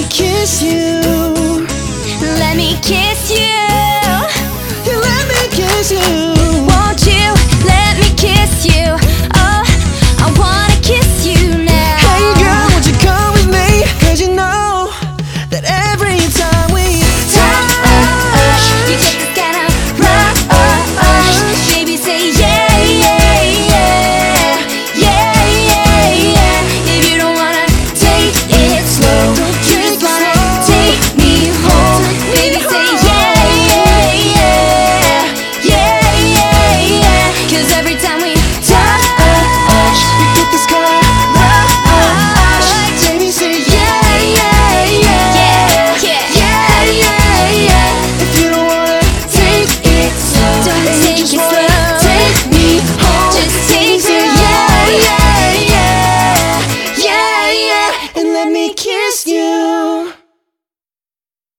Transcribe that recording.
me kiss you. Let me kiss you. You let me kiss you. Won't you let me kiss you? Oh, I wanna kiss you now. Hey girl, won't you come with me? 'Cause you know that every time we touch, you get this kind of rush. Baby, say yeah, yeah, yeah, yeah, yeah, yeah. If you don't wanna take it slow, you just wanna take me home. Baby, say yeah, yeah, yeah, yeah, yeah, yeah. 'Cause every time we touch, you get this kind of rush. Baby, say yeah, yeah, yeah, yeah, yeah, yeah, yeah. if you don't wanna Take it slow, don't and you take it just slow. wanna take me home, Just take say it, yeah, yeah, yeah, yeah, yeah. and let me kiss you.